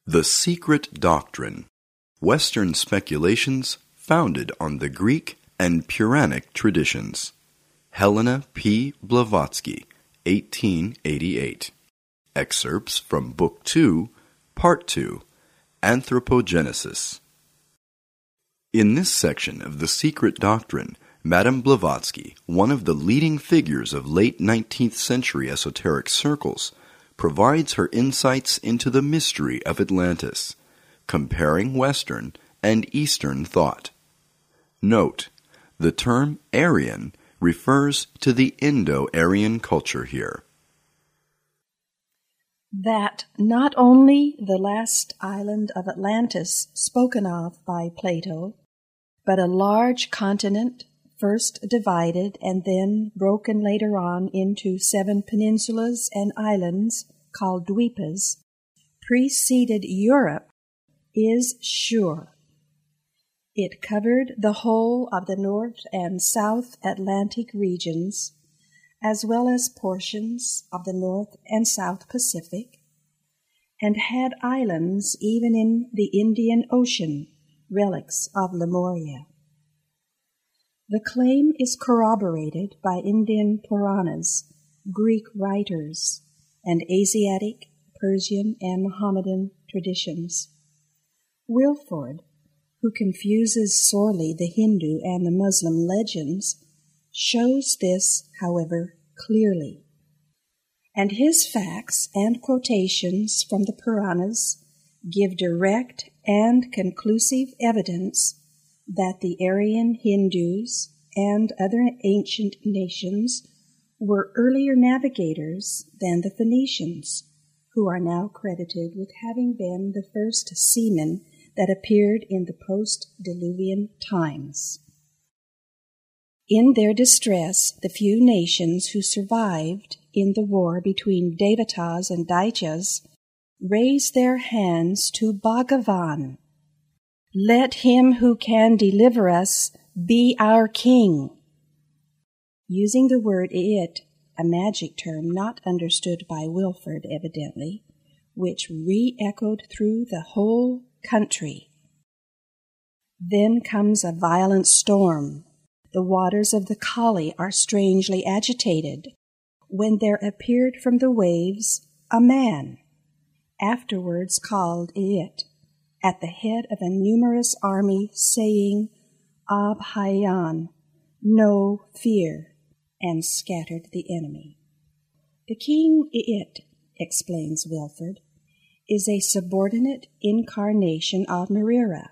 The Secret Doctrine. Western Speculations Founded on the Greek and Puranic Traditions. Helena P. Blavatsky, 1888. Excerpts from Book 2, Part 2, Anthropogenesis. In this section of The Secret Doctrine, Madame Blavatsky, one of the leading figures of late 19th century esoteric circles, provides her insights into the mystery of Atlantis, comparing Western and Eastern thought. Note: the term Aryan refers to the Indo-Aryan culture here. That not only the last island of Atlantis spoken of by Plato, but a large continent, first divided and then broken later on into 7 peninsulas and islands called dweepas, preceded Europe is sure. It covered the whole of the North and South Atlantic regions, as well as portions of the North and South Pacific, and had islands even in the Indian Ocean, relics of Lemuria. The claim is corroborated by Indian Puranas, Greek writers, and Asiatic, Persian, and Mohammedan traditions. Wilford, who confuses sorely the Hindu and the Muslim legends, shows this, however, clearly. And his facts and quotations from the Puranas give direct and conclusive evidence that the Aryan Hindus and other ancient nations were earlier navigators than the Phoenicians, who are now credited with having been the first seamen that appeared in the post-Diluvian times. In their distress, the few nations who survived in the war between Devatas and Daityas raised their hands to Bhagavan. Let him who can deliver us be our king. Using the word it, a magic term not understood by Wilford evidently, which re-echoed through the whole country. Then comes a violent storm. The waters of the Kali are strangely agitated, when there appeared from the waves a man, afterwards called it, at the head of a numerous army, saying, Abhayan, no fear, and scattered the enemy. The king it, explains Wilford, is a subordinate incarnation of Merida,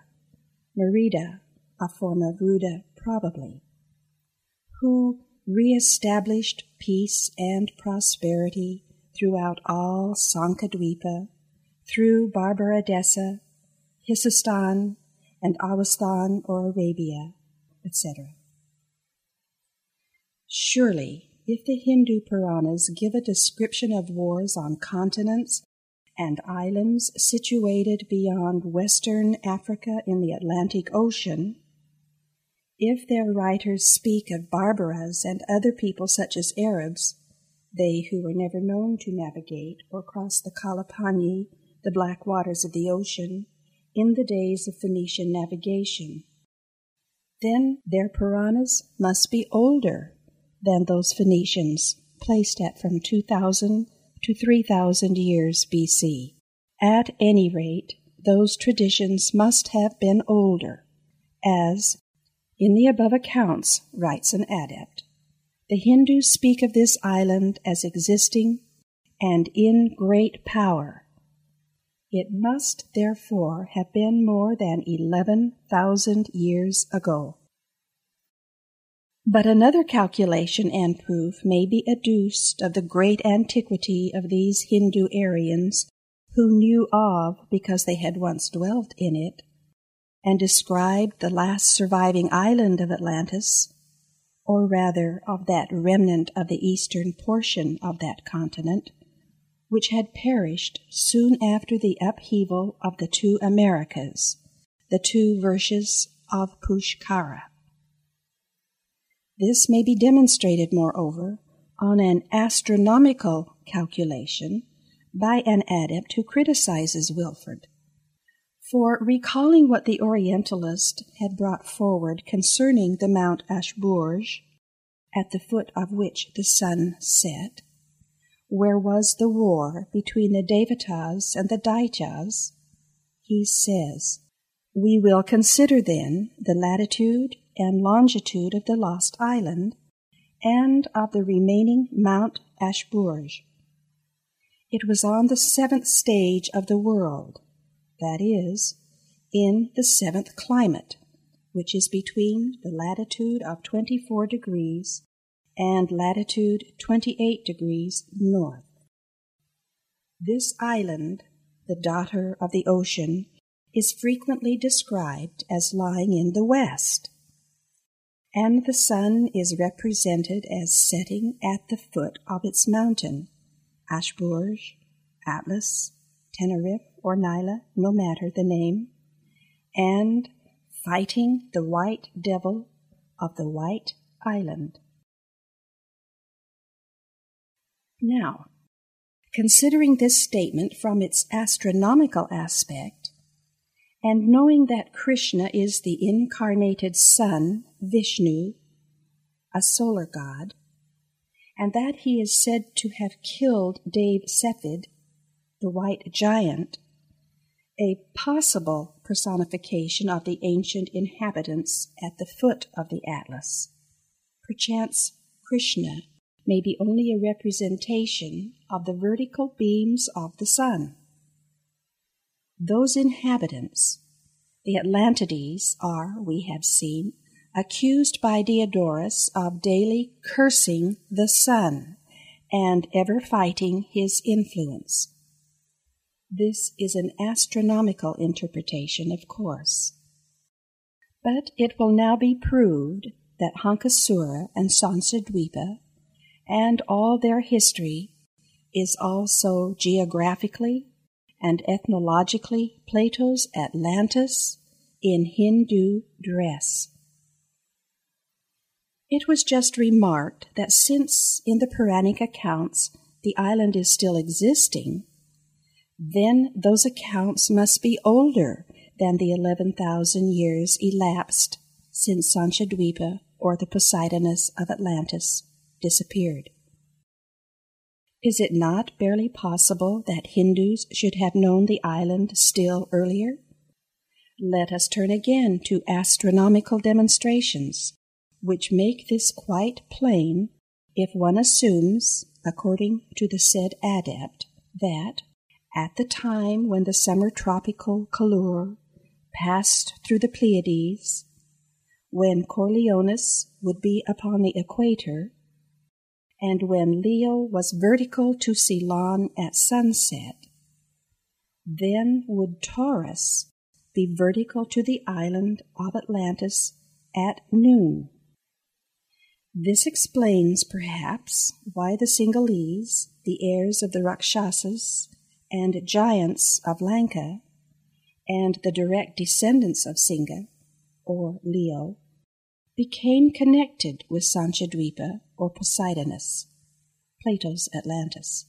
a form of Ruda probably, who re-established peace and prosperity throughout all Sankadweepa, through Barbaradesa, Hisistan, and Awastan or Arabia, etc. Surely, if the Hindu Puranas give a description of wars on continents and islands situated beyond Western Africa in the Atlantic Ocean, if their writers speak of Barbaras and other people such as Arabs, they who were never known to navigate or cross the Kalapani, the black waters of the ocean, in the days of Phoenician navigation, then their Puranas must be older than those Phoenicians, placed at from 2,000 to 3,000 years BC. At any rate, those traditions must have been older, as, in the above accounts, writes an adept, the Hindus speak of this island as existing and in great power. It must, therefore, have been more than 11,000 years ago. But another calculation and proof may be adduced of the great antiquity of these Hindu Aryans who knew of because they had once dwelt in it, and described the last surviving island of Atlantis, or rather of that remnant of the eastern portion of that continent, which had perished soon after the upheaval of the 2 Americas, the 2 Vershas of Pushkara. This may be demonstrated, moreover, on an astronomical calculation by an adept who criticizes Wilford, For recalling what the Orientalist had brought forward concerning the Mount Ashburj, at the foot of which the sun set, where was the war between the Devatas and the Daityas, he says, "We will consider then the latitude and longitude of the lost island and of the remaining Mount Ashburj. It was on the 7th stage of the world, that is, in the 7th climate, which is between the latitude of 24 degrees and latitude 28 degrees north. This island, the daughter of the ocean, is frequently described as lying in the west, and the sun is represented as setting at the foot of its mountain, Ashburj, Atlas, Tenerife, or Naila, no matter the name, and fighting the white devil of the White Island." Now, considering this statement from its astronomical aspect, and knowing that Krishna is the incarnated sun, Vishnu, a solar god, and that he is said to have killed Dev Sephid, the white giant, a possible personification of the ancient inhabitants at the foot of the Atlas, perchance Krishna may be only a representation of the vertical beams of the sun. Those inhabitants, the Atlantides, are, we have seen, accused by Diodorus of daily cursing the sun and ever fighting his influence. This is an astronomical interpretation, of course. But it will now be proved that Hankasura and Sansadvipa and all their history is also geographically and ethnologically Plato's Atlantis in Hindu dress. It was just remarked that since in the Puranic accounts the island is still existing, then those accounts must be older than the 11,000 years elapsed since Sanchadvipa, or the Poseidonus of Atlantis, disappeared. Is it not barely possible that Hindus should have known the island still earlier? Let us turn again to astronomical demonstrations, which make this quite plain if one assumes, according to the said adept, that at the time when the summer tropical calure passed through the Pleiades, when Coriolis would be upon the equator, and when Leo was vertical to Ceylon at sunset, then would Taurus be vertical to the island of Atlantis at noon. This explains, perhaps, why the Sinhalese, the heirs of the Rakshasas and giants of Lanka, and the direct descendants of Singha, or Leo, became connected with Sanchadvipa, or Poseidonus, Plato's Atlantis.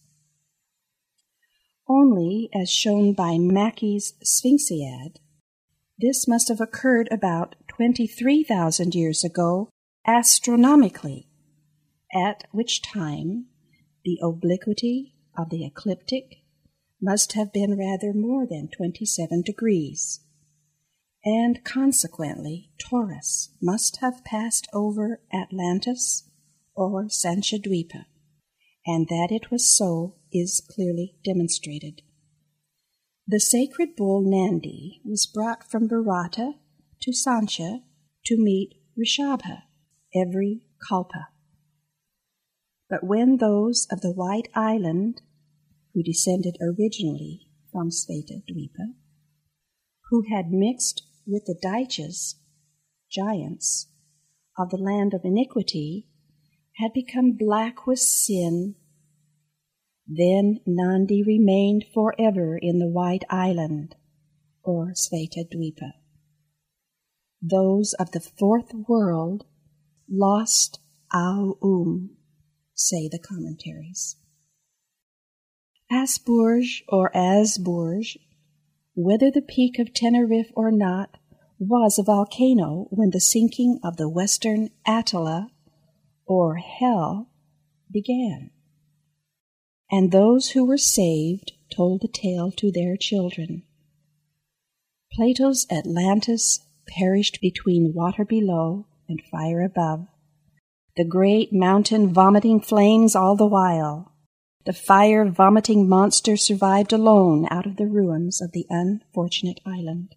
Only, as shown by Mackey's Sphinxiad, this must have occurred about 23,000 years ago astronomically, at which time the obliquity of the ecliptic must have been rather more than 27 degrees, and consequently Taurus must have passed over Atlantis or Sanchadvipa, and that it was so is clearly demonstrated. The sacred bull Nandi was brought from Bharata to Sancha to meet Rishabha every kalpa. But when those of the White Island, who descended originally from Svetadvipa, who had mixed with the Daityas, giants, of the land of iniquity, had become black with sin, then Nandi remained forever in the White Island, or Svetadvipa. Those of the fourth world lost Au, say the commentaries. Asburj or Asburj Whether the peak of Tenerife or not was a volcano when the sinking of the western Attila, or hell, began. And those who were saved told the tale to their children. Plato's Atlantis perished between water below and fire above, the great mountain vomiting flames all the while. The fire-vomiting monster survived alone out of the ruins of the unfortunate island.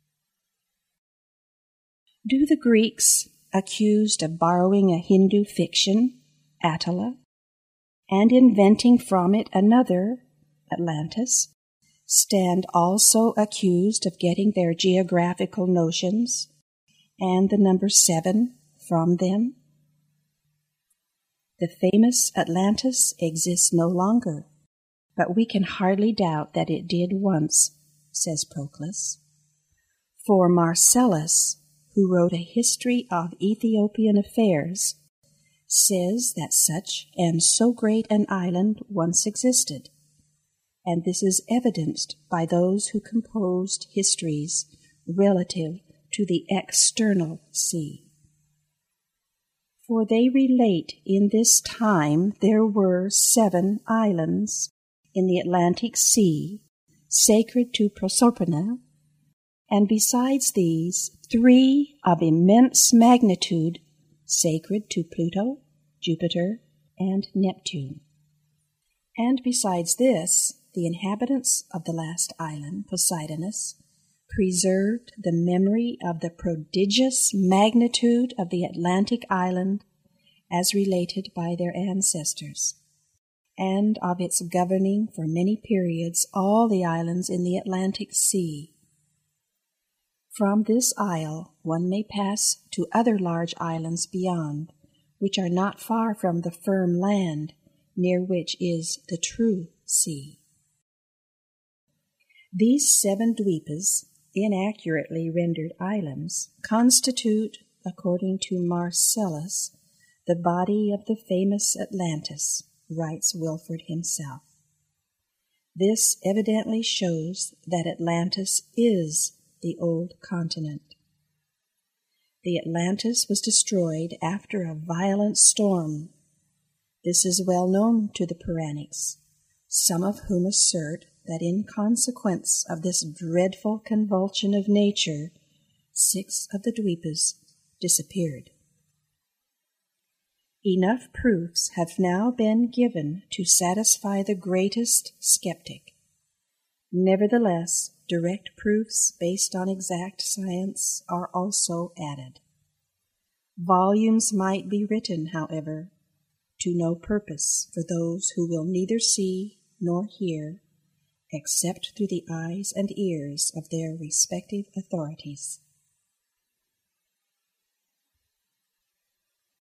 Do the Greeks, accused of borrowing a Hindu fiction, Attila, and inventing from it another, Atlantis, stand also accused of getting their geographical notions and the number 7 from them? The famous Atlantis exists no longer, but we can hardly doubt that it did once, says Proclus. For Marcellus, who wrote a history of Ethiopian affairs, says that such and so great an island once existed, and this is evidenced by those who composed histories relative to the external sea. For they relate in this time there were 7 islands in the Atlantic Sea, sacred to Proserpina, and besides these, 3 of immense magnitude, sacred to Pluto, Jupiter, and Neptune. And besides this, the inhabitants of the last island, Poseidonus, preserved the memory of the prodigious magnitude of the Atlantic island as related by their ancestors, and of its governing for many periods all the islands in the Atlantic Sea. From this isle one may pass to other large islands beyond, which are not far from the firm land, near which is the true sea. These 7 dweepas, inaccurately rendered islands, constitute, according to Marcellus, the body of the famous Atlantis, writes Wilford himself. This evidently shows that Atlantis is the old continent. The Atlantis was destroyed after a violent storm. This is well known to the Puranics, some of whom assert that in consequence of this dreadful convulsion of nature, 6 of the dweepas disappeared. Enough proofs have now been given to satisfy the greatest skeptic. Nevertheless, direct proofs based on exact science are also added. Volumes might be written, however, to no purpose for those who will neither see nor hear, except through the eyes and ears of their respective authorities.